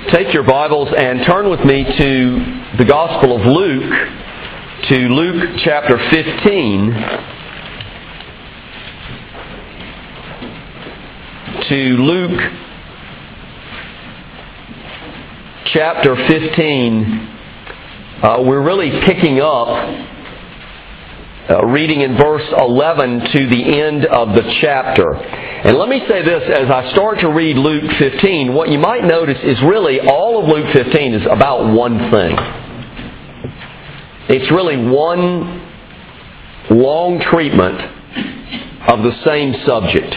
Take your Bibles and turn with me to the Gospel of Luke, to Luke chapter 15. To Luke chapter 15, we're really picking up reading in verse 11 to the end of the chapter. And let me say this, as I start to read Luke 15, what you might notice is really all of Luke 15 is about one thing. It's really one long treatment of the same subject,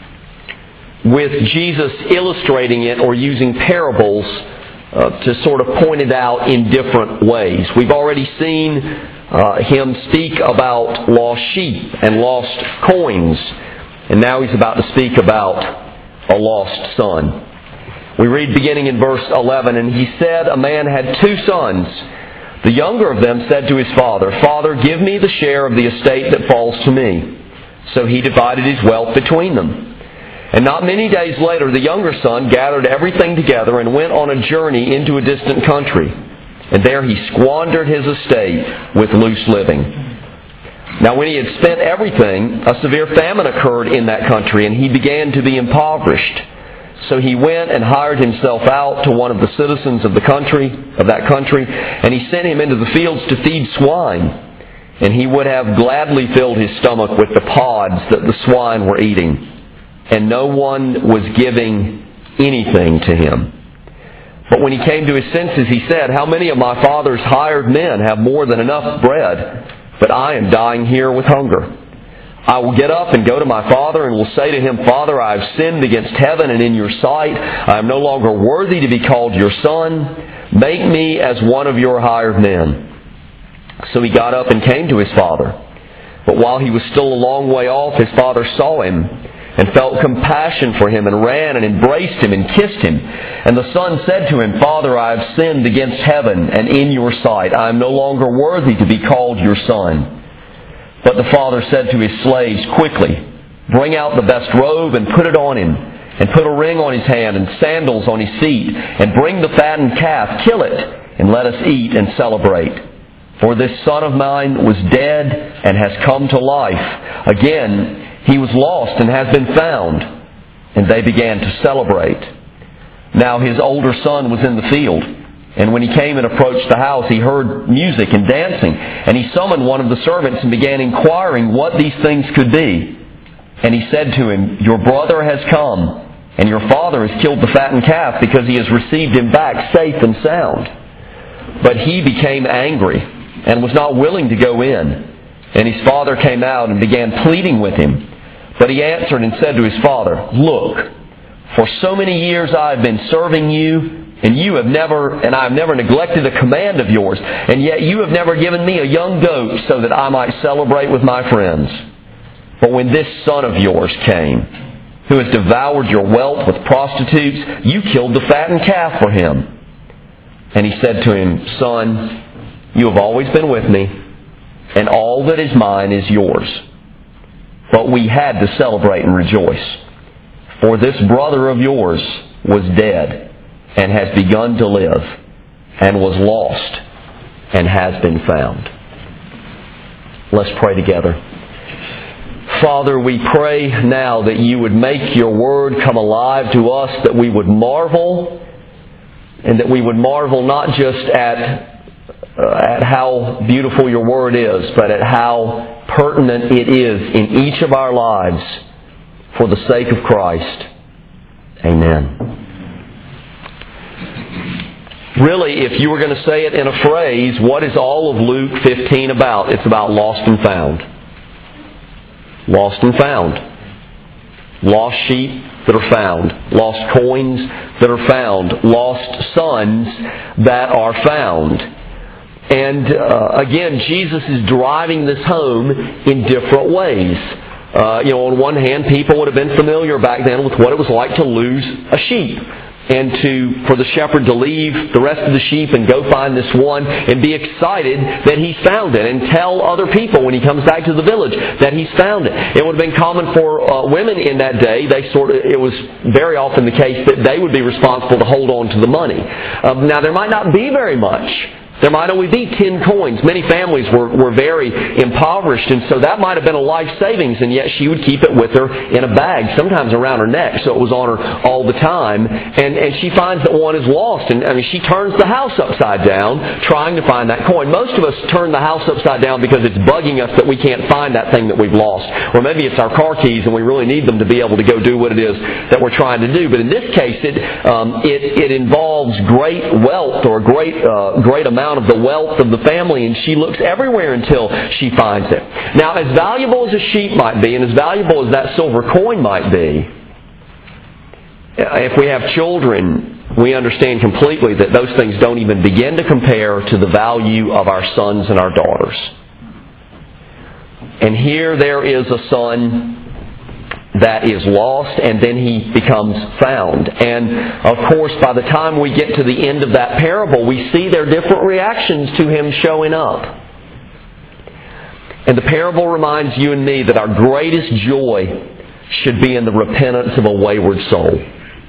with Jesus illustrating it or using parables to sort of point it out in different ways. We've already seen Him speak about lost sheep and lost coins, and now He's about to speak about a lost son. We read beginning in verse 11, "And he said, a man had 2 sons. The younger of them said to his father, 'Father, give me the share of the estate that falls to me.' So he divided his wealth between them. And not many days later, the younger son gathered everything together and went on a journey into a distant country. And there he squandered his estate with loose living. Now when he had spent everything, a severe famine occurred in that country, and he began to be impoverished. So he went and hired himself out to one of the citizens of that country, and he sent him into the fields to feed swine. And he would have gladly filled his stomach with the pods that the swine were eating. And no one was giving anything to him. But when he came to his senses, he said, 'How many of my father's hired men have more than enough bread, but I am dying here with hunger? I will get up and go to my father and will say to him, Father, I have sinned against heaven and in your sight. I am no longer worthy to be called your son. Make me as one of your hired men.' So he got up and came to his father. But while he was still a long way off, his father saw him and felt compassion for him, and ran and embraced him and kissed him. And the son said to him, 'Father, I have sinned against heaven and in your sight. I am no longer worthy to be called your son.' But the father said to his slaves, 'Quickly, bring out the best robe and put it on him, and put a ring on his hand and sandals on his feet, and bring the fattened calf, kill it, and let us eat and celebrate. For this son of mine was dead and has come to life. Again, he was lost and has been found.' And they began to celebrate. Now his older son was in the field. And when he came and approached the house, he heard music and dancing. And he summoned one of the servants and began inquiring what these things could be. And he said to him, 'Your brother has come, and your father has killed the fattened calf, because he has received him back safe and sound.' But he became angry and was not willing to go in. And his father came out and began pleading with him. But he answered and said to his father, 'Look, for so many years I have been serving you, and I have never neglected a command of yours, and yet you have never given me a young goat so that I might celebrate with my friends. But when this son of yours came, who has devoured your wealth with prostitutes, you killed the fattened calf for him.' And he said to him, 'Son, you have always been with me, and all that is mine is yours. But we had to celebrate and rejoice. For this brother of yours was dead and has begun to live, and was lost and has been found.'" Let's pray together. Father, we pray now that you would make your word come alive to us, that we would marvel, and that we would marvel not just at how beautiful your word is, but at how pertinent it is in each of our lives for the sake of Christ. Amen. Really, if you were going to say it in a phrase, what is all of Luke 15 about? It's about lost and found. Lost and found. Lost sheep that are found. Lost coins that are found. Lost sons that are found. And again, Jesus is driving this home in different ways. On one hand, people would have been familiar back then with what it was like to lose a sheep. and for the shepherd to leave the rest of the sheep and go find this one and be excited that he's found it and tell other people when he comes back to the village that he's found it. It would have been common for women in that day. It was very often the case that they would be responsible to hold on to the money. Now there might not be very much. There might only be 10 coins. Many families were very impoverished, and so that might have been a life savings, and yet she would keep it with her in a bag, sometimes around her neck, so it was on her all the time. And she finds that one is lost, and she turns the house upside down trying to find that coin. Most of us turn the house upside down because it's bugging us that we can't find that thing that we've lost. Or maybe it's our car keys and we really need them to be able to go do what it is that we're trying to do. But in this case, it involves great wealth or a great amount of the wealth of the family, and she looks everywhere until she finds it. Now, as valuable as a sheep might be, and as valuable as that silver coin might be, if we have children, we understand completely that those things don't even begin to compare to the value of our sons and our daughters. And here there is a son that is lost, and then he becomes found. And of course, by the time we get to the end of that parable, we see their different reactions to him showing up. And the parable reminds you and me that our greatest joy should be in the repentance of a wayward soul.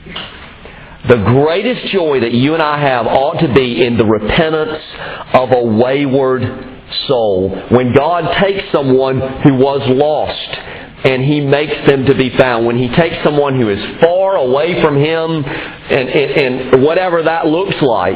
The greatest joy that you and I have ought to be in the repentance of a wayward soul. When God takes someone who was lost and He makes them to be found. When He takes someone who is far away from Him and whatever that looks like,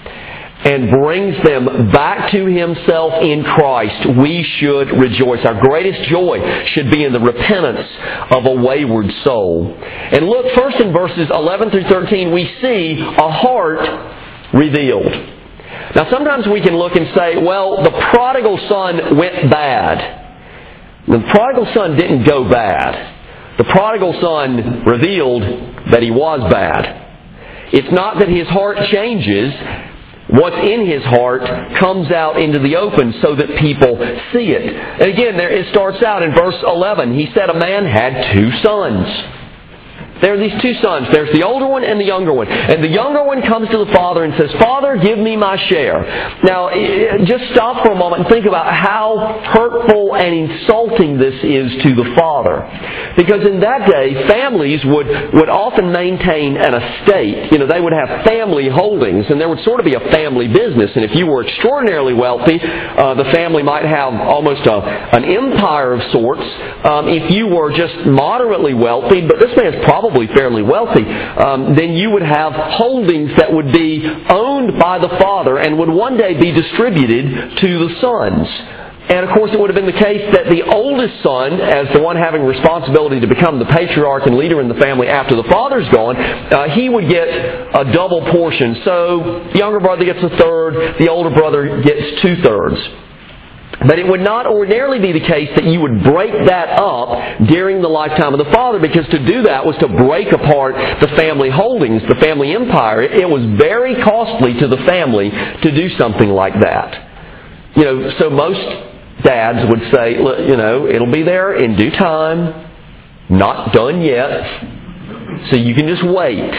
and brings them back to Himself in Christ, we should rejoice. Our greatest joy should be in the repentance of a wayward soul. And look, first in verses 11 through 13, we see a heart revealed. Now sometimes we can look and say, well, the prodigal son went bad. The prodigal son didn't go bad. The prodigal son revealed that he was bad. It's not that his heart changes. What's in his heart comes out into the open so that people see it. And again, it starts out in verse 11. He said a man had 2 sons. There are these 2 sons. There's the older one and the younger one. And the younger one comes to the father and says, Father, give me my share. Now, just stop for a moment and think about how hurtful and insulting this is to the father. Because in that day, families would often maintain an estate. You know, they would have family holdings, and there would sort of be a family business. And if you were extraordinarily wealthy, the family might have almost an empire of sorts. If you were just moderately wealthy, but this man's probably fairly wealthy, then you would have holdings that would be owned by the father and would one day be distributed to the sons. And of course it would have been the case that the oldest son, as the one having responsibility to become the patriarch and leader in the family after the father's gone, he would get a double portion. So the younger brother gets 1/3, the older brother gets 2/3. But it would not ordinarily be the case that you would break that up during the lifetime of the father, because to do that was to break apart the family holdings, the family empire. It was very costly to the family to do something like that. You know, so most dads would say, look, you know, it'll be there in due time, not done yet, so you can just wait.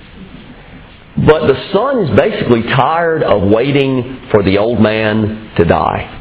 But the son is basically tired of waiting for the old man to die.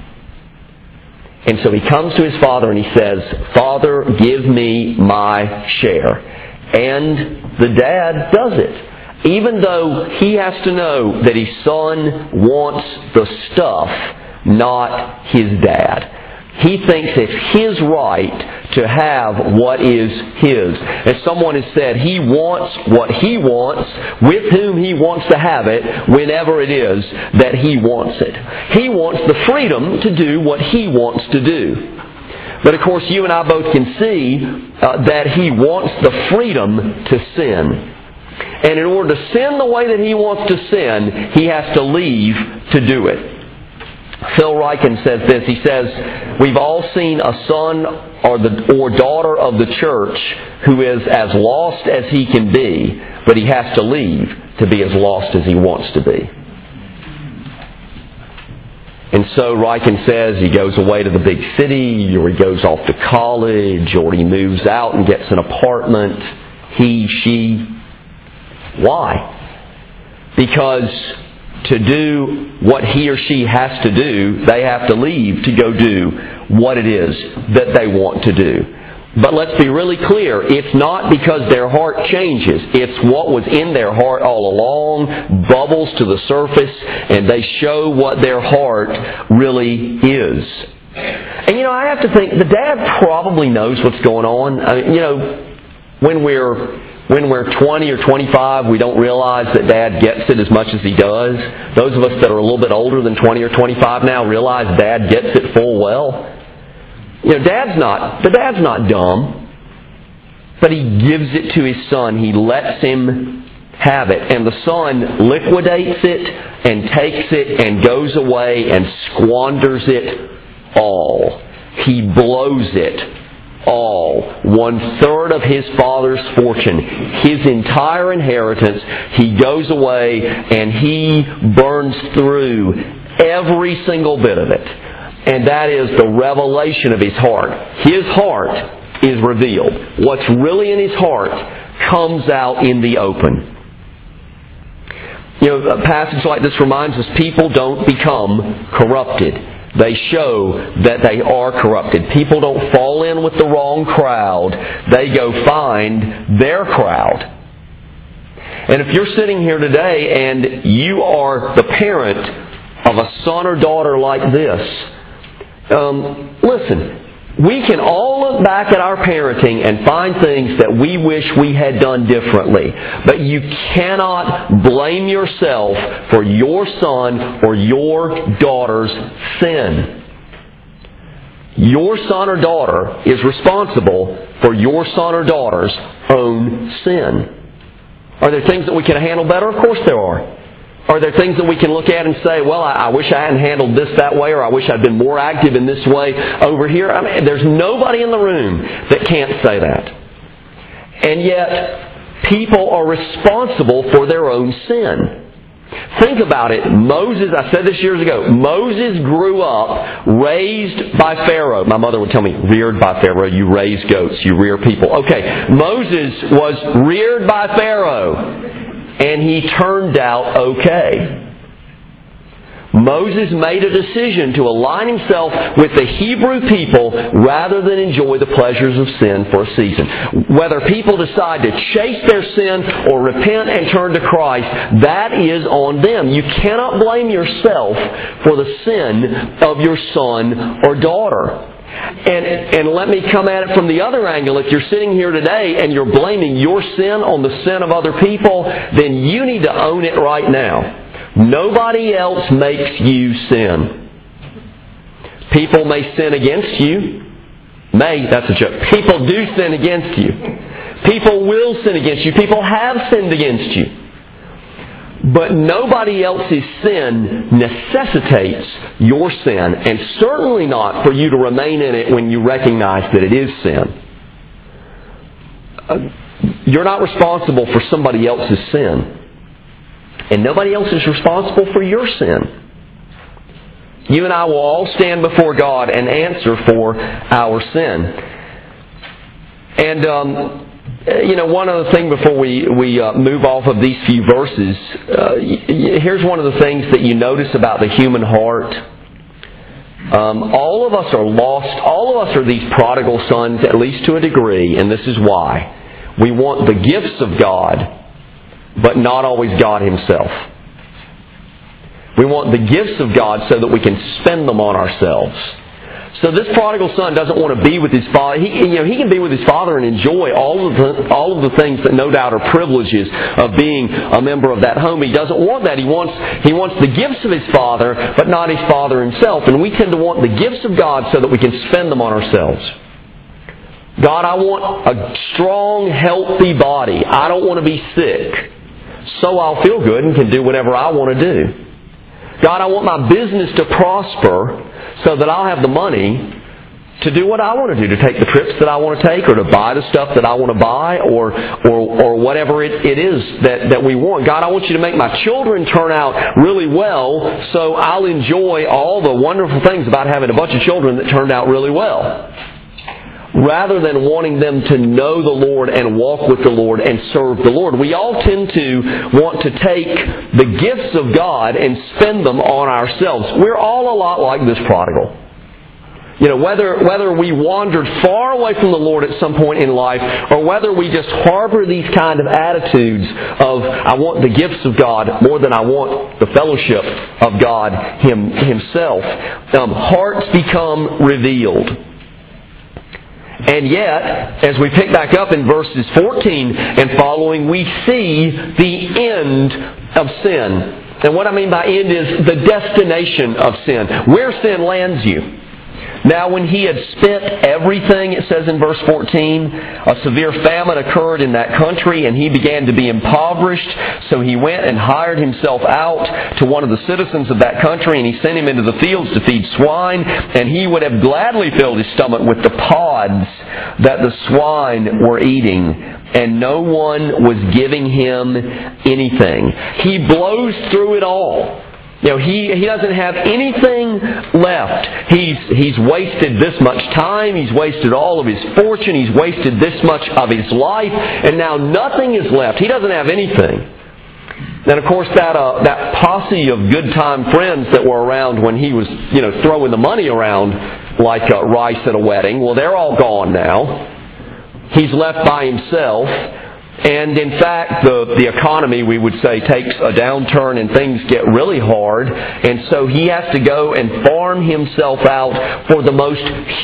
And so he comes to his father and he says, Father, give me my share. And the dad does it. Even though he has to know that his son wants the stuff, not his dad. He thinks it's his right to have what is his. As someone has said, he wants what he wants, with whom he wants to have it, whenever it is that he wants it. He wants the freedom to do what he wants to do. But of course, you and I both can see that he wants the freedom to sin. And in order to sin the way that he wants to sin, he has to leave to do it. Phil Ryken says this. He says, we've all seen a son or daughter of the church who is as lost as he can be, but he has to leave to be as lost as he wants to be. And so Ryken says he goes away to the big city, or he goes off to college, or he moves out and gets an apartment. He, she, Why? Because to do what he or she has to do, they have to leave to go do what it is that they want to do. But let's be really clear, it's not because their heart changes. It's what was in their heart all along, bubbles to the surface, and they show what their heart really is. And I have to think, the dad probably knows what's going on. When we're 20 or 25, we don't realize that Dad gets it as much as he does. Those of us that are a little bit older than 20 or 25 now realize Dad gets it full well. Dad's not dumb, but he gives it to his son. He lets him have it. And the son liquidates it and takes it and goes away and squanders it all. He blows it all. 1/3 of his father's fortune, his entire inheritance, he goes away and he burns through every single bit of it. And that is the revelation of his heart. His heart is revealed. What's really in his heart comes out in the open. A passage like this reminds us people don't become corrupted. They show that they are corrupted. People don't fall in with the wrong crowd. They go find their crowd. And if you're sitting here today and you are the parent of a son or daughter like this, listen, we can all look back at our parenting and find things that we wish we had done differently. But you cannot blame yourself for your son or your daughter's sin. Your son or daughter is responsible for your son or daughter's own sin. Are there things that we can handle better? Of course there are. Are there things that we can look at and say, well, I wish I hadn't handled this that way, or I wish I'd been more active in this way over here? There's nobody in the room that can't say that. And yet, people are responsible for their own sin. Think about it. Moses, I said this years ago, Moses grew up raised by Pharaoh. My mother would tell me, reared by Pharaoh. You raise goats, you rear people. Okay, Moses was reared by Pharaoh. And he turned out okay. Moses made a decision to align himself with the Hebrew people rather than enjoy the pleasures of sin for a season. Whether people decide to chase their sin or repent and turn to Christ, that is on them. You cannot blame yourself for the sin of your son or daughter. And let me come at it from the other angle. If you're sitting here today and you're blaming your sin on the sin of other people, then you need to own it right now. Nobody else makes you sin. People may sin against you. That's a joke. People do sin against you. People will sin against you. People have sinned against you. But nobody else's sin necessitates your sin, and certainly not for you to remain in it when you recognize that it is sin. You're not responsible for somebody else's sin. And nobody else is responsible for your sin. You and I will all stand before God and answer for our sin. And one other thing before we move off of these few verses, here's one of the things that you notice about the human heart. All of us are lost. All of us are these prodigal sons, at least to a degree, and this is why. We want the gifts of God, but not always God Himself. We want the gifts of God so that we can spend them on ourselves. So this prodigal son doesn't want to be with his father. He can be with his father and enjoy all of the things that no doubt are privileges of being a member of that home. He doesn't want that. He wants the gifts of his father, but not his father himself. And we tend to want the gifts of God so that we can spend them on ourselves. God, I want a strong, healthy body. I don't want to be sick. So I'll feel good and can do whatever I want to do. God, I want my business to prosper so that I'll have the money to do what I want to do, to take the trips that I want to take, or to buy the stuff that I want to buy, or whatever it is that we want. God, I want you to make my children turn out really well so I'll enjoy all the wonderful things about having a bunch of children that turned out really well. rather than wanting them to know the Lord and walk with the Lord and serve the Lord. We all tend to want to take the gifts of God and spend them on ourselves. We're all a lot like this prodigal. Whether we wandered far away from the Lord at some point in life, or whether we just harbor these kind of attitudes of, I want the gifts of God more than I want the fellowship of God Himself, hearts become revealed. And yet, as we pick back up in verses 14 and following, we see the end of sin. And what I mean by end is the destination of sin, where sin lands you. Now when he had spent everything, it says in verse 14, a severe famine occurred in that country, and he began to be impoverished. So he went and hired himself out to one of the citizens of that country, and he sent him into the fields to feed swine. And he would have gladly filled his stomach with the pods that the swine were eating, and no one was giving him anything. He blows through it all. He doesn't have anything left. He's wasted this much time. He's wasted all of his fortune. He's wasted this much of his life. And now nothing is left. He doesn't have anything. And of course that posse of good time friends that were around when he was, throwing the money around like rice at a wedding, well, they're all gone now. He's left by himself. And in fact, the economy, we would say, takes a downturn and things get really hard. And so he has to go and farm himself out for the most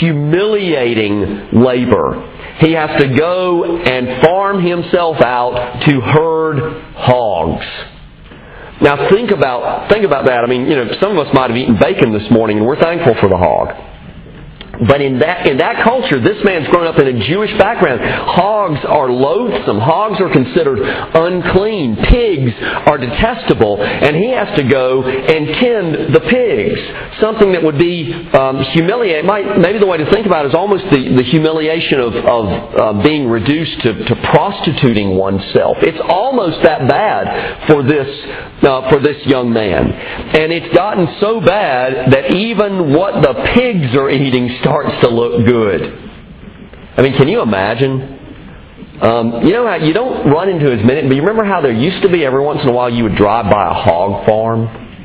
humiliating labor. He has to go and farm himself out to herd hogs. Now think about that. I mean, some of us might have eaten bacon this morning, and we're thankful for the hog. But in that culture, this man's grown up in a Jewish background. Hogs are loathsome. Hogs are considered unclean. Pigs are detestable. And he has to go and tend the pigs. Something that would be humiliating. Maybe the way to think about it is almost the humiliation of being reduced to prostituting oneself. It's almost that bad for this young man. And it's gotten so bad that even what the pigs are eating starts to look good. I mean, can you imagine? How you don't run into as many, but you remember how there used to be every once in a while you would drive by a hog farm?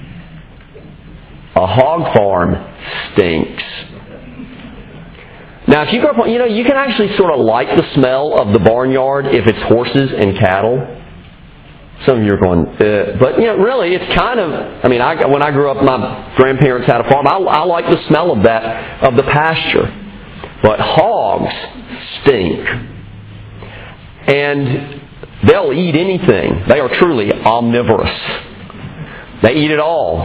A hog farm stinks. Now, if you grow up, you can actually sort of like the smell of the barnyard if it's horses and cattle. Some of you are going, but really, it's kind of. I mean, when I grew up, my grandparents had a farm. I like the smell of that, of the pasture. But hogs stink, and they'll eat anything. They are truly omnivorous. They eat it all,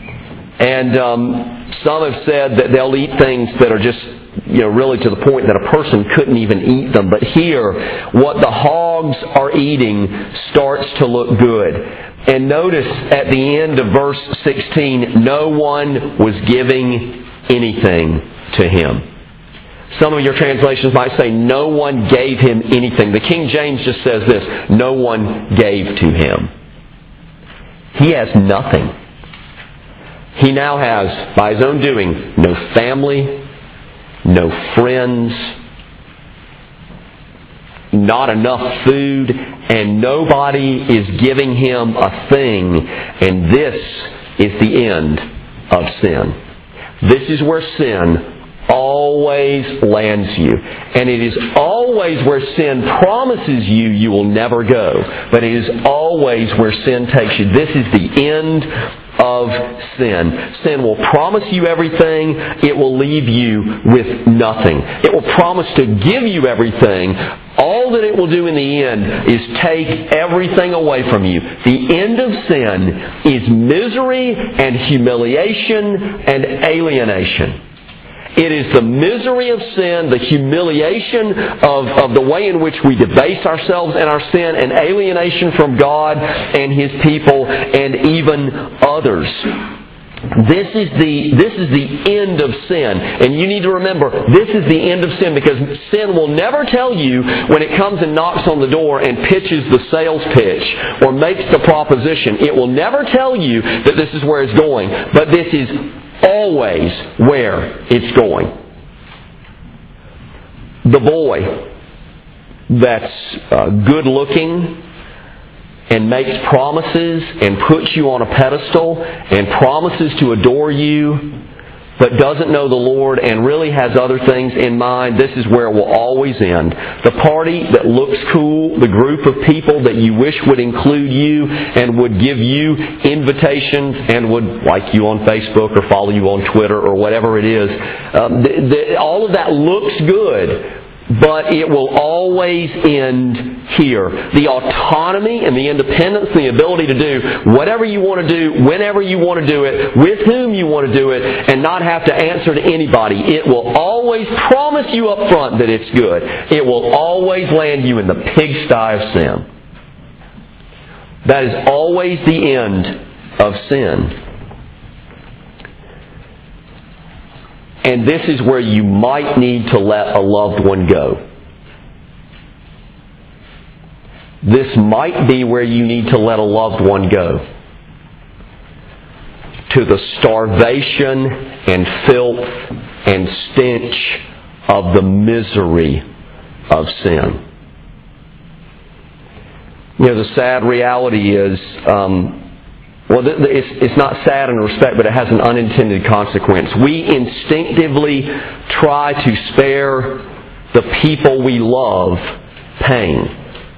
and some have said that they'll eat things that are just, really to the point that a person couldn't even eat them. But here, what the hogs are eating starts to look good. And notice at the end of verse 16, no one was giving anything to him. Some of your translations might say, no one gave him anything. The King James just says this, no one gave to him. He has nothing. He now has, by his own doing, no family, no friends, not enough food, and nobody is giving him a thing. And this is the end of sin. This is where sin always lands you. And it is always where sin promises you will never go. But it is always where sin takes you. This is the end of sin. Sin will promise you everything. It will leave you with nothing. It will promise to give you everything. All that it will do in the end is take everything away from you. The end of sin is misery and humiliation and alienation. It is the misery of sin, the humiliation of the way in which we debase ourselves and our sin, and alienation from God and His people and even others. This is the end of sin. And you need to remember, this is the end of sin, because sin will never tell you when it comes and knocks on the door and pitches the sales pitch or makes the proposition. It will never tell you that this is where it's going. But this is always where it's going. the boy that's good looking and makes promises and puts you on a pedestal and promises to adore you, but doesn't know the Lord and really has other things in mind, this is where it will always end. The party that looks cool, the group of people that you wish would include you and would give you invitations and would like you on Facebook or follow you on Twitter or whatever it is, all of that looks good. But it will always end here. The autonomy and the independence and the ability to do whatever you want to do, whenever you want to do it, with whom you want to do it, and not have to answer to anybody. It will always promise you up front that it's good. It will always land you in the pigsty of sin. That is always the end of sin. And this is where you might need to let a loved one go. This might be where you need to let a loved one go. To the starvation and filth and stench of the misery of sin. You know, the sad reality is, it's not sad in respect, but it has an unintended consequence. We instinctively try to spare the people we love pain.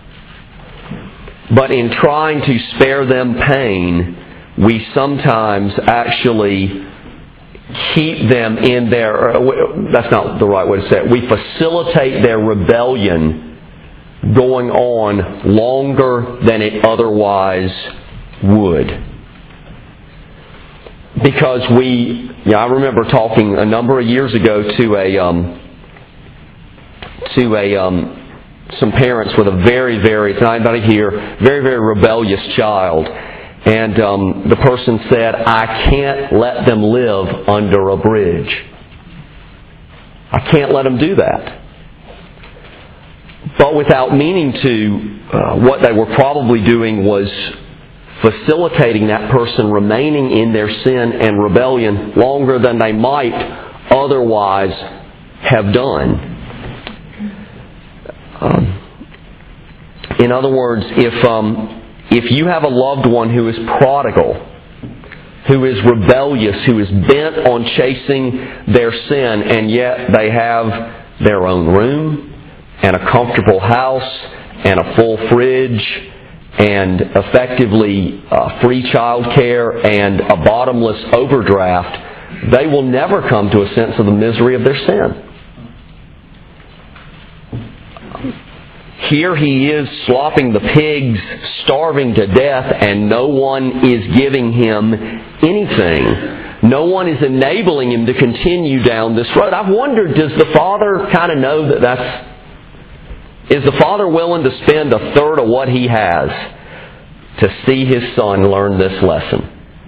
But in trying to spare them pain, we sometimes actually keep them in their... That's not the right way to say it. We facilitate their rebellion going on longer than it otherwise would. Because I remember talking a number of years ago to some parents with a very, it's not anybody here, very, very rebellious child. And the person said, I can't let them live under a bridge. I can't let them do that. But without meaning to, what they were probably doing was facilitating that person remaining in their sin and rebellion longer than they might otherwise have done. In other words, if you have a loved one who is prodigal, who is rebellious, who is bent on chasing their sin, and yet they have their own room and a comfortable house and a full fridge and effectively free child care and a bottomless overdraft, they will never come to a sense of the misery of their sin. Here he is slopping the pigs, starving to death, and no one is giving him anything. No one is enabling him to continue down this road. I've wondered, does the father kind of know that that's... Is the father willing to spend a third of what he has to see his son learn this lesson?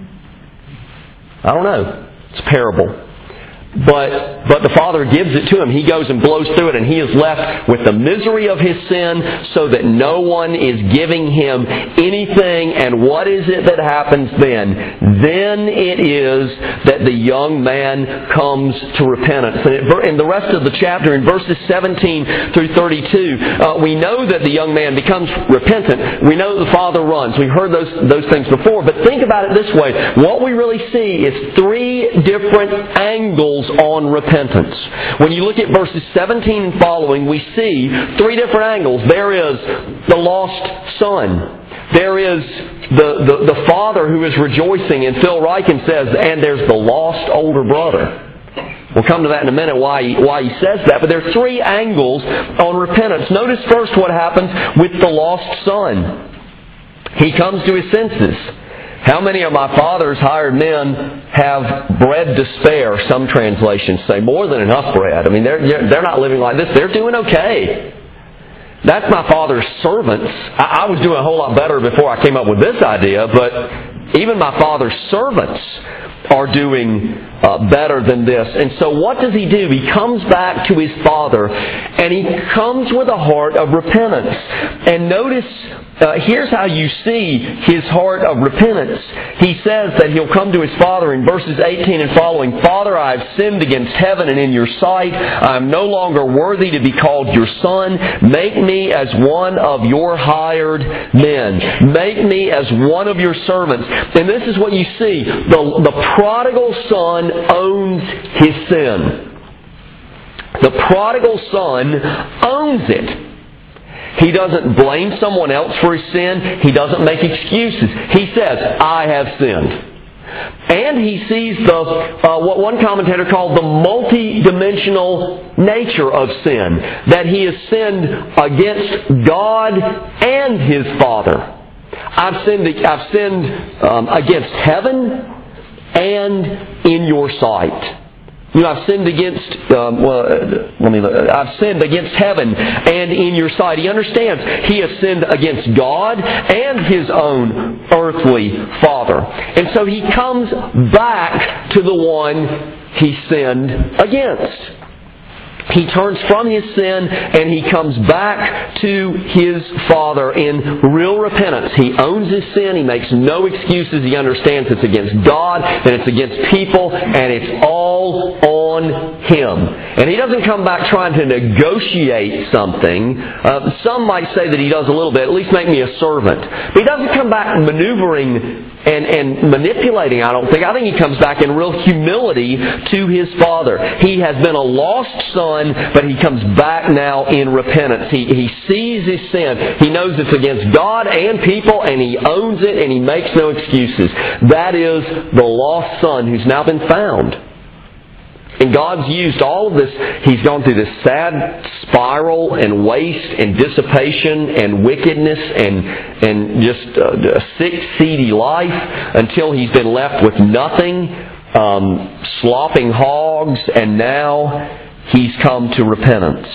I don't know. It's a parable. But the Father gives it to him. He goes and blows through it, and he is left with the misery of his sin so that no one is giving him anything. And what is it that happens then? Then it is that the young man comes to repentance. And in the rest of the chapter, in verses 17 through 32, we know that the young man becomes repentant. We know that the father runs. We've heard those things before. But think about it this way. What we really see is three different angles on repentance. When you look at verses 17 and following, we see three different angles. There is the lost son. There is the father who is rejoicing, and Phil Ryken says, and there's the lost older brother. We'll come to that in a minute, why he says that. But there are three angles on repentance. Notice first what happens with the lost son. He comes to his senses. How many of my father's hired men have bread to spare? Some translations say more than enough bread. I mean, they're not living like this. They're doing okay. That's my father's servants. I was doing a whole lot better before I came up with this idea, but even my father's servants are doing better than this. And so what does he do? He comes back to his father, and he comes with a heart of repentance. And notice here's how you see his heart of repentance. He says that he'll come to his father in verses 18 and following, "Father, I have sinned against heaven and in your sight. I am no longer worthy to be called your son. Make me as one of your hired men. Make me as one of your servants." And this is what you see. The prodigal son owns his sin. The prodigal son owns it. He doesn't blame someone else for his sin. He doesn't make excuses. He says, "I have sinned." And he sees what one commentator called the multi-dimensional nature of sin. That he has sinned against God and his Father. I've sinned against heaven and in your sight. I've sinned against I've sinned against heaven and in your sight. He understands he has sinned against God and his own earthly father. And so he comes back to the one he sinned against. He turns from his sin and he comes back to his Father in real repentance. He owns his sin. He makes no excuses. He understands it's against God and it's against people and it's all on him. And he doesn't come back trying to negotiate something. Some might say that he does a little bit, at least make me a servant. But he doesn't come back maneuvering and manipulating, I don't think. I think he comes back in real humility to his Father. He has been a lost son, but he comes back now in repentance. He sees his sin. He knows it's against God and people, and he owns it, and he makes no excuses. That is the lost son who's now been found. And God's used all of this. He's gone through this sad spiral and waste and dissipation and wickedness and just a sick, seedy life until he's been left with nothing, slopping hogs, and now he's come to repentance.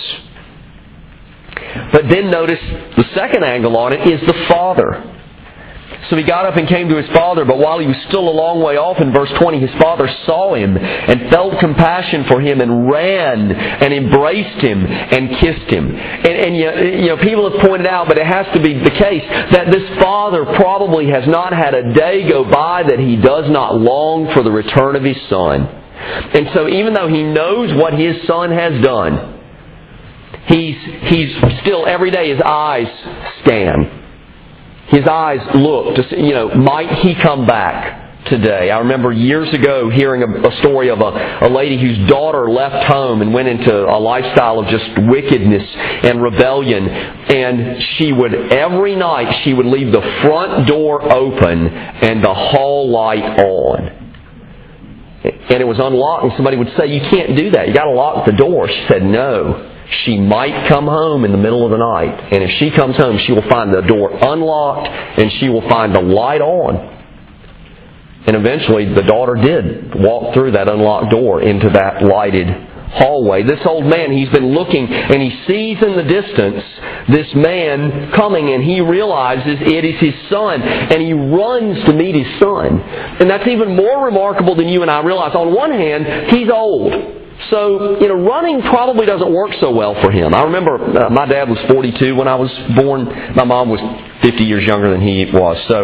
But then notice the second angle on it is the Father. So he got up and came to his father, but while he was still a long way off, in verse 20, his father saw him and felt compassion for him and ran and embraced him and kissed him. And you know, people have pointed out, but it has to be the case, that this father probably has not had a day go by that he does not long for the return of his son. And so even though he knows what his son has done, he's still every day his eyes scan. His eyes look to see, might he come back today? I remember years ago hearing a story of a lady whose daughter left home and went into a lifestyle of just wickedness and rebellion. And every night she would leave the front door open and the hall light on. And it was unlocked, and somebody would say, "You can't do that. You got to lock the door." She said, "No. She might come home in the middle of the night. And if she comes home, she will find the door unlocked and she will find the light on." And eventually the daughter did walk through that unlocked door into that lighted hallway. This old man, he's been looking and he sees in the distance this man coming, and he realizes it is his son, and he runs to meet his son. And that's even more remarkable than you and I realize. On one hand, he's old. So, running probably doesn't work so well for him. I remember my dad was 42 when I was born. My mom was 50 years younger than he was. So,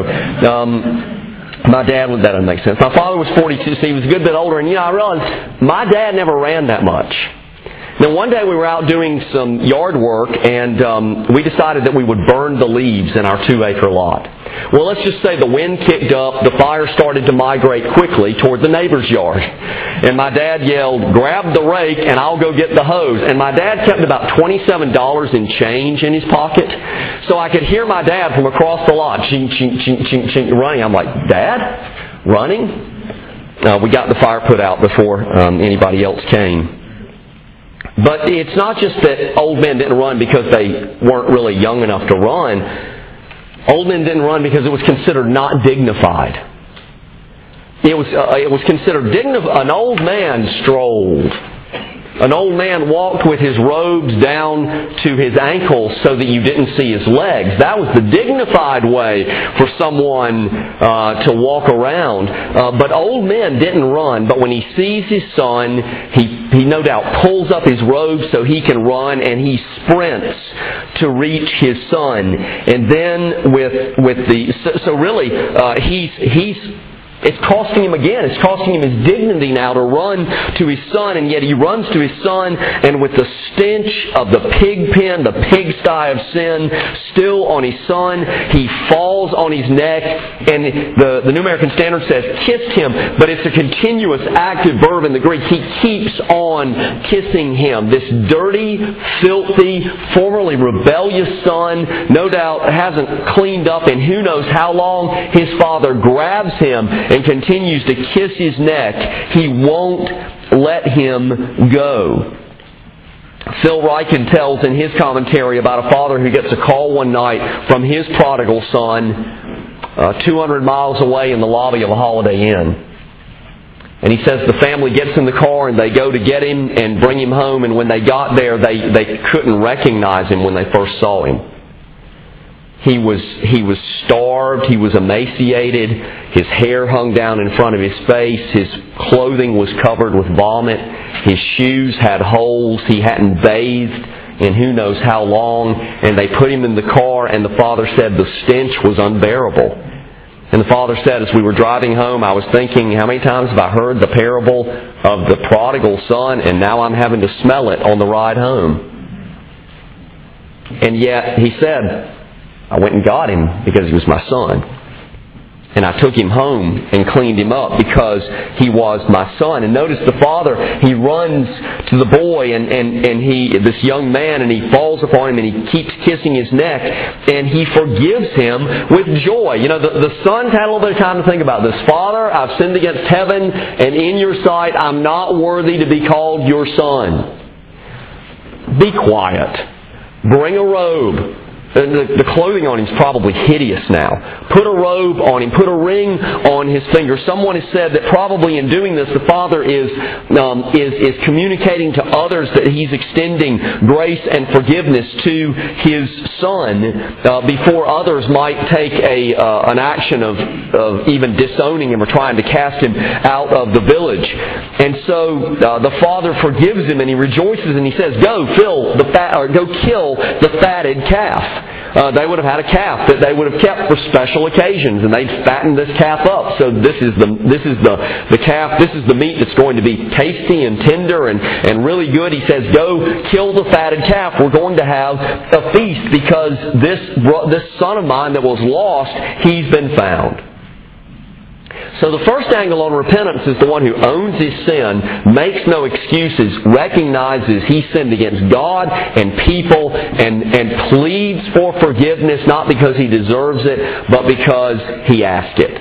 my dad, that doesn't make sense. My father was 42, so he was a good bit older. And, I realized my dad never ran that much. Now, one day we were out doing some yard work, and we decided that we would burn the leaves in our 2-acre lot. Well, let's just say the wind kicked up, the fire started to migrate quickly toward the neighbor's yard. And my dad yelled, "Grab the rake and I'll go get the hose." And my dad kept about $27 in change in his pocket. So I could hear my dad from across the lot, ching, ching, ching, ching, ching, running. I'm like, "Dad? Running?" We got the fire put out before anybody else came. But it's not just that old men didn't run because they weren't really young enough to run. Old men didn't run because it was considered not dignified. It was considered dignified. An old man strolled. An old man walked with his robes down to his ankles so that you didn't see his legs. That was the dignified way for someone to walk around. But old men didn't run. But when he sees his son, he no doubt pulls up his robe so he can run, and he sprints to reach his son. And then it's costing him again. It's costing him his dignity now to run to his son, and yet he runs to his son, and with the stench of the pig pen, the pigsty of sin, still on his son, he falls on his neck, and the New American Standard says kissed him, but it's a continuous active verb in the Greek. He keeps on kissing him. This dirty, filthy, formerly rebellious son, no doubt hasn't cleaned up in who knows how long. His father grabs him and continues to kiss his neck. He won't let him go. Phil Ryken tells in his commentary about a father who gets a call one night from his prodigal son 200 miles away in the lobby of a Holiday Inn. And he says the family gets in the car and they go to get him and bring him home, and when they got there they couldn't recognize him when they first saw him. He was starved. He was emaciated. His hair hung down in front of his face. His clothing was covered with vomit. His shoes had holes. He hadn't bathed in who knows how long. And they put him in the car, and the father said the stench was unbearable. And the father said, as we were driving home, I was thinking, how many times have I heard the parable of the prodigal son, and now I'm having to smell it on the ride home. And yet, he said, I went and got him because he was my son. And I took him home and cleaned him up because he was my son. And notice the father, he runs to the boy and this young man, and he falls upon him and he keeps kissing his neck, and he forgives him with joy. You know, the son's had a little bit of time to think about this. Father, I've sinned against heaven, and in your sight I'm not worthy to be called your son. Be quiet. Bring a robe. The clothing on him is probably hideous now. Put a robe on him. Put a ring on his finger. Someone has said that probably in doing this, the father is communicating to others that he's extending grace and forgiveness to his son before others might take an action of even disowning him or trying to cast him out of the village. And so the father forgives him, and he rejoices, and he says, "Go kill the fatted calf." They would have had a calf that they would have kept for special occasions, and they'd fattened this calf up. So this is the calf. This is the meat that's going to be tasty and tender and really good. He says, "Go kill the fatted calf. We're going to have a feast because this son of mine that was lost, he's been found." So the first angle on repentance is the one who owns his sin, makes no excuses, recognizes he sinned against God and people, and pleads for forgiveness, not because he deserves it, but because he asked it.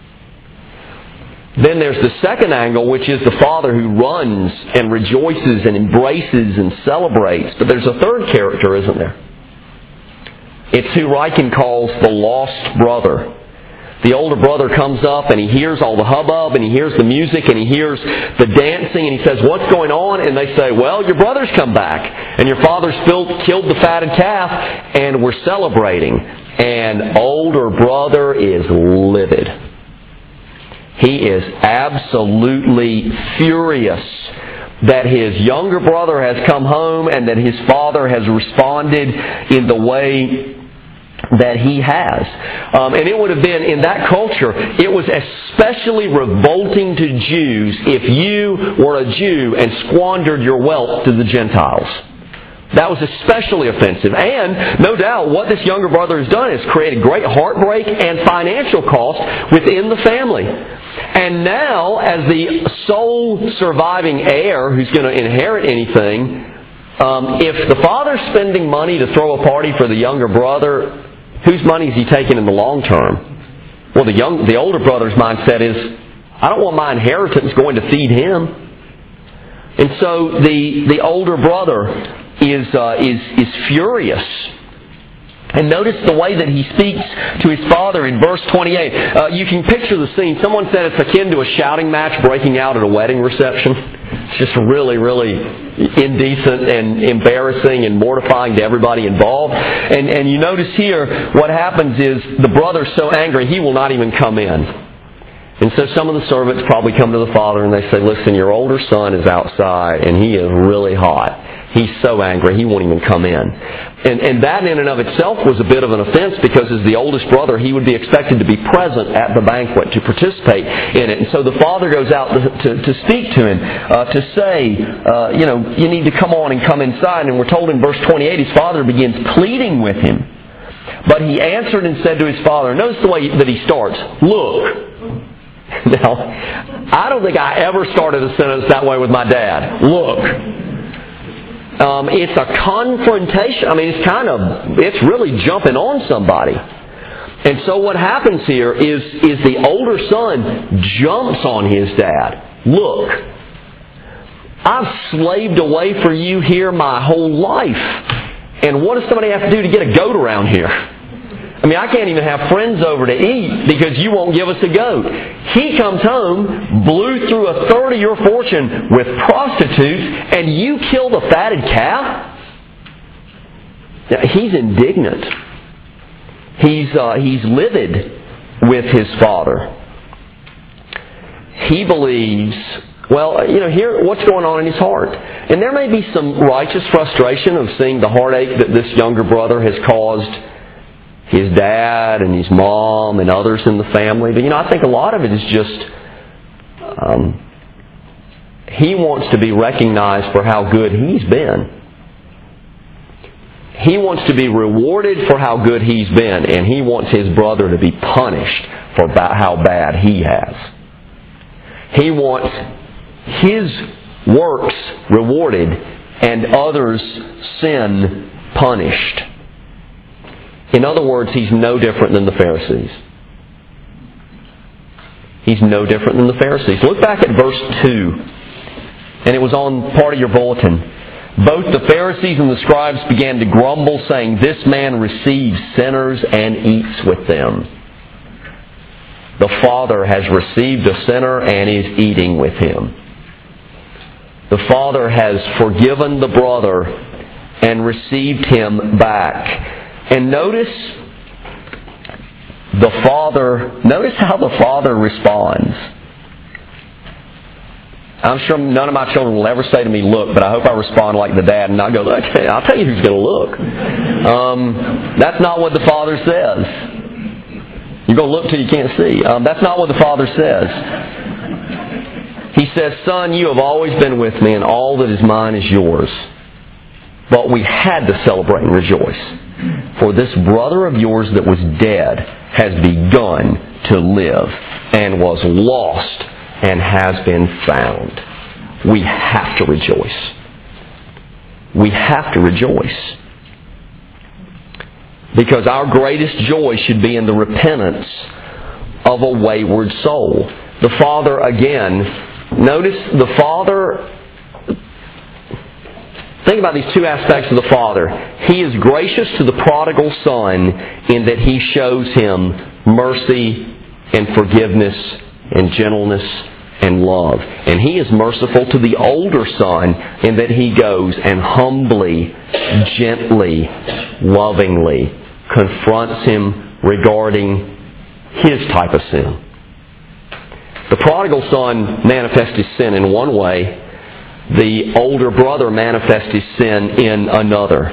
Then there's the second angle, which is the father who runs and rejoices and embraces and celebrates. But there's a third character, isn't there? It's who Ryken calls the lost brother. The older brother comes up and he hears all the hubbub and he hears the music and he hears the dancing, and he says, "What's going on?" And they say, "Well, your brother's come back and your father's killed the fatted calf and we're celebrating." And older brother is livid. He is absolutely furious that his younger brother has come home and that his father has responded in the way that he has. And it would have been, in that culture, it was especially revolting to Jews if you were a Jew and squandered your wealth to the Gentiles. That was especially offensive. And, no doubt, what this younger brother has done is created great heartbreak and financial cost within the family. And now, as the sole surviving heir who's going to inherit anything, if the father's spending money to throw a party for the younger brother, whose money is he taking in the long term? Well, the older brother's mindset is, I don't want my inheritance going to feed him. And so the older brother is furious. And notice the way that he speaks to his father in verse 28. You can picture the scene. Someone said it's akin to a shouting match breaking out at a wedding reception. It's just really, really indecent and embarrassing and mortifying to everybody involved. And you notice here what happens is the brother's so angry he will not even come in. And so some of the servants probably come to the father and they say, listen, your older son is outside and he is really hot. He's so angry, he won't even come in. And that in and of itself was a bit of an offense because as the oldest brother, he would be expected to be present at the banquet, to participate in it. And so the father goes out to speak to him, to say, you need to come on and come inside. And we're told in verse 28, his father begins pleading with him. But he answered and said to his father, notice the way that he starts, look. Now, I don't think I ever started a sentence that way with my dad. Look. It's a confrontation. I mean, it's really jumping on somebody. And so what happens here is the older son jumps on his dad. Look, I've slaved away for you here my whole life. And what does somebody have to do to get a goat around here? I mean, I can't even have friends over to eat because you won't give us a goat. He comes home, blew through a third of your fortune with prostitutes, and you kill the fatted calf? Now, he's indignant. He's livid with his father. He believes, here, what's going on in his heart? And there may be some righteous frustration of seeing the heartache that this younger brother has caused his dad and his mom and others in the family. But I think a lot of it is just he wants to be recognized for how good he's been. He wants to be rewarded for how good he's been, and he wants his brother to be punished for how bad he has. He wants his works rewarded and others' sin punished. In other words, he's no different than the Pharisees. He's no different than the Pharisees. Look back at verse 2. And it was on part of your bulletin. Both the Pharisees and the scribes began to grumble, saying, this man receives sinners and eats with them. The Father has received a sinner and is eating with him. The Father has forgiven the brother and received him back. And notice how the Father responds. I'm sure none of my children will ever say to me, look, but I hope I respond like the dad and I go, I'll tell you who's going to look. That's not what the Father says. You're going to look till you can't see. That's not what the Father says. He says, son, you have always been with me and all that is mine is yours. But we had to celebrate and rejoice. For this brother of yours that was dead has begun to live and was lost and has been found. We have to rejoice. We have to rejoice. Because our greatest joy should be in the repentance of a wayward soul. The Father, again, notice the Father. Think about these two aspects of the Father. He is gracious to the prodigal son in that he shows him mercy and forgiveness and gentleness and love. And he is merciful to the older son in that he goes and humbly, gently, lovingly confronts him regarding his type of sin. The prodigal son manifests his sin in one way. The older brother manifests his sin in another.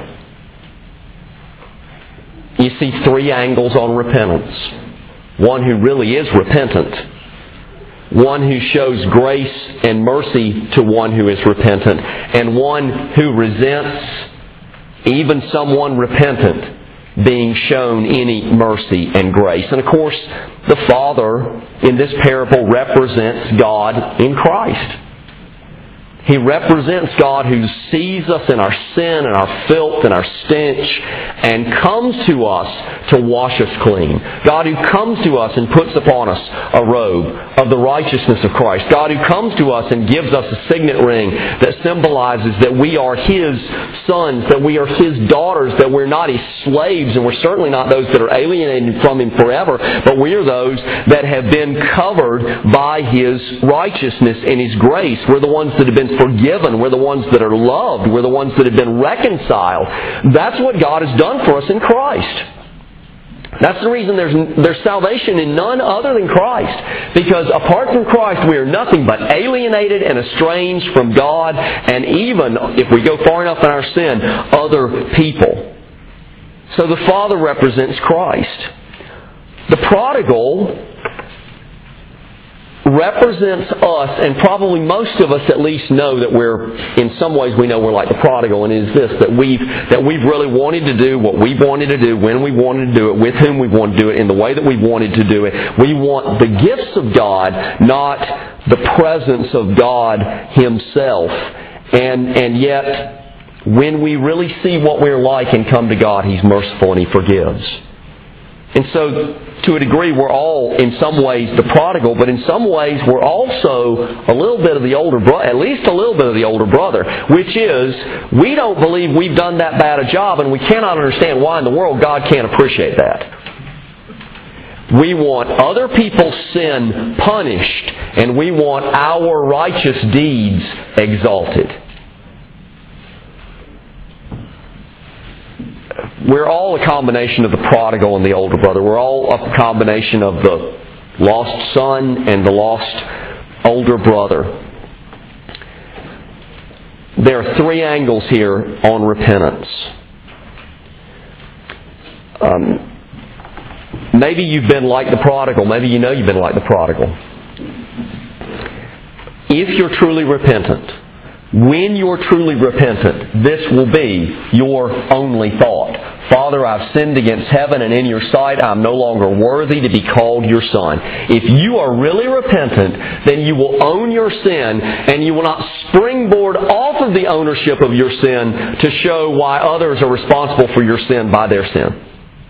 You see three angles on repentance. One who really is repentant. One who shows grace and mercy to one who is repentant. And one who resents even someone repentant being shown any mercy and grace. And of course, the Father in this parable represents God in Christ. He represents God who sees us in our sin and our filth and our stench and comes to us to wash us clean. God who comes to us and puts upon us a robe of the righteousness of Christ. God who comes to us and gives us a signet ring that symbolizes that we are His sons, that we are His daughters, that we're not His slaves, and we're certainly not those that are alienated from Him forever, but we are those that have been covered by His righteousness and His grace. We're the ones that have been forgiven. We're the ones that are loved. We're the ones that have been reconciled. That's what God has done for us in Christ. That's the reason there's salvation in none other than Christ. Because apart from Christ, we are nothing but alienated and estranged from God, and even, if we go far enough in our sin, other people. So the Father represents Christ. The prodigal represents us, and probably most of us at least know that we're, in some ways we know we're like the prodigal, and it is this, that we've really wanted to do what we wanted to do, when we wanted to do it, with whom we wanted to do it, in the way that we wanted to do it. We want the gifts of God, not the presence of God Himself. And yet, when we really see what we're like and come to God, He's merciful and He forgives. And so, to a degree, we're all, in some ways, the prodigal, but in some ways, we're also a little bit of the older brother, at least a little bit of the older brother, which is, we don't believe we've done that bad a job, and we cannot understand why in the world God can't appreciate that. We want other people's sin punished, and we want our righteous deeds exalted. We're all a combination of the prodigal and the older brother. We're all a combination of the lost son and the lost older brother. There are three angles here on repentance. Maybe you've been like the prodigal. Maybe you know you've been like the prodigal. If you're truly repentant, when you're truly repentant, this will be your only thought. Father, I've sinned against heaven, and in your sight I'm no longer worthy to be called your son. If you are really repentant, then you will own your sin, and you will not springboard off of the ownership of your sin to show why others are responsible for your sin by their sin.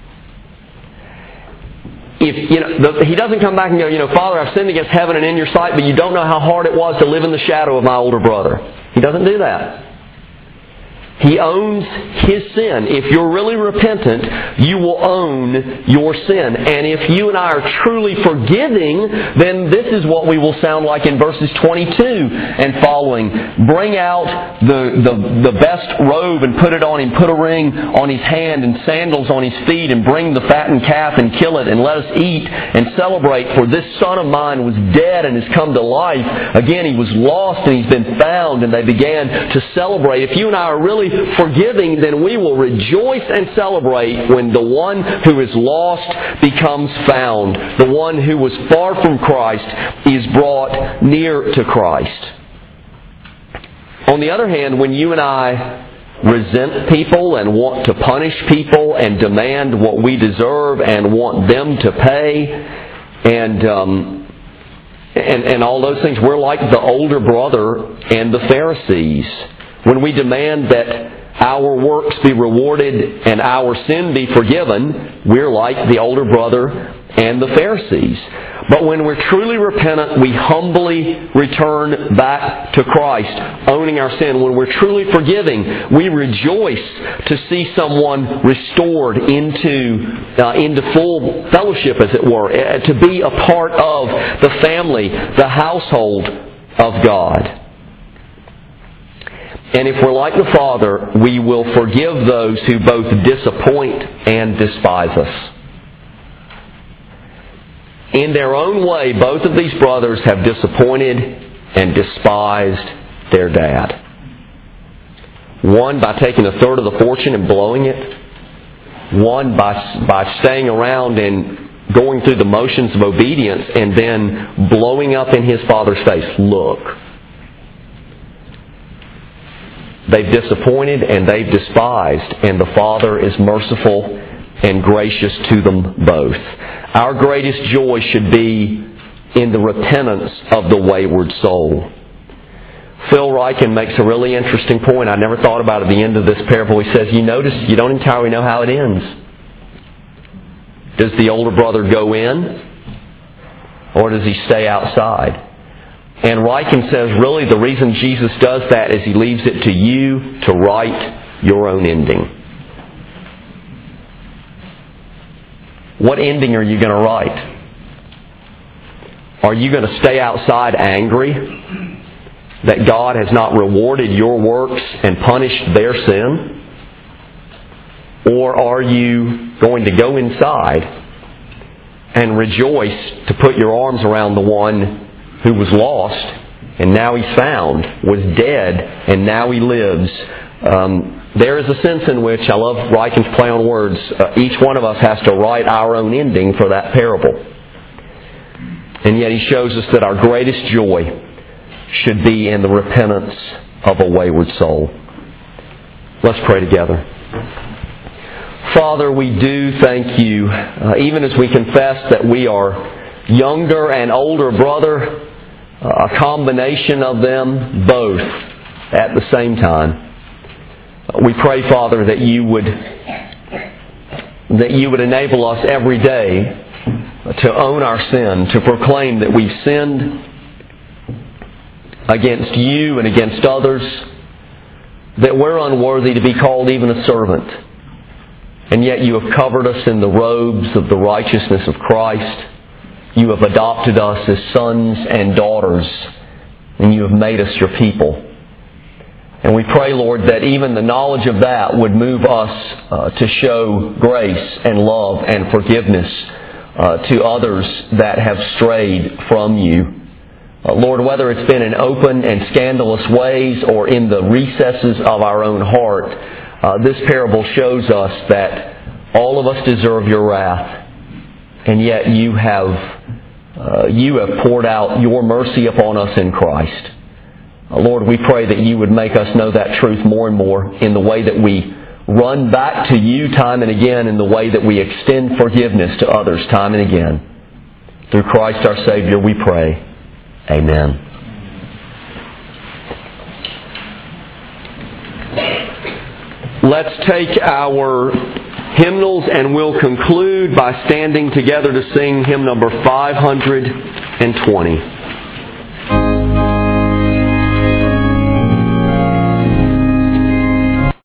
If He doesn't come back and go, Father, I've sinned against heaven and in your sight, but you don't know how hard it was to live in the shadow of my older brother. He doesn't do that. He owns his sin. If you're really repentant, you will own your sin. And if you and I are truly forgiving, then this is what we will sound like in verses 22 and following. Bring out the best robe and put it on him. Put a ring on his hand and sandals on his feet, and bring the fattened calf and kill it, and let us eat and celebrate. For this son of mine was dead and has come to life. Again, he was lost and he's been found, and they began to celebrate. If you and I are really forgiving, then we will rejoice and celebrate when the one who is lost becomes found. The one who was far from Christ is brought near to Christ. On the other hand, when you and I resent people and want to punish people and demand what we deserve and want them to pay and all those things, we're like the older brother and the Pharisees. When we demand that our works be rewarded and our sin be forgiven, we're like the older brother and the Pharisees. But when we're truly repentant, we humbly return back to Christ, owning our sin. When we're truly forgiving, we rejoice to see someone restored into full fellowship, as it were, to be a part of the family, the household of God. And if we're like the Father, we will forgive those who both disappoint and despise us. In their own way, both of these brothers have disappointed and despised their dad. One by taking a third of the fortune and blowing it. One by staying around and going through the motions of obedience and then blowing up in his father's face. Look. They've disappointed and they've despised, and the Father is merciful and gracious to them both. Our greatest joy should be in the repentance of the wayward soul. Phil Ryken makes a really interesting point. I never thought about at the end of this parable. He says, you notice you don't entirely know how it ends. Does the older brother go in, or does he stay outside? And Ryken says really the reason Jesus does that is He leaves it to you to write your own ending. What ending are you going to write? Are you going to stay outside angry that God has not rewarded your works and punished their sin? Or are you going to go inside and rejoice to put your arms around the one who was lost and now He's found, was dead and now He lives? There is a sense in which, I love Ryken's play on words, each one of us has to write our own ending for that parable. And yet He shows us that our greatest joy should be in the repentance of a wayward soul. Let's pray together. Father, we do thank You, even as we confess that we are younger and older brother, a combination of them both at the same time. We pray, Father, that You would enable us every day to own our sin, to proclaim that we've sinned against You and against others, that we're unworthy to be called even a servant. And yet You have covered us in the robes of the righteousness of Christ. You have adopted us as sons and daughters, and You have made us Your people. And we pray, Lord, that even the knowledge of that would move us to show grace and love and forgiveness to others that have strayed from You. Lord, whether it's been in open and scandalous ways or in the recesses of our own heart, this parable shows us that all of us deserve Your wrath, and yet You have poured out Your mercy upon us in Christ. Lord, we pray that You would make us know that truth more and more in the way that we run back to You time and again, in the way that we extend forgiveness to others time and again. Through Christ our Savior we pray. Amen. Let's take our hymnals and we'll conclude by standing together to sing hymn number 520.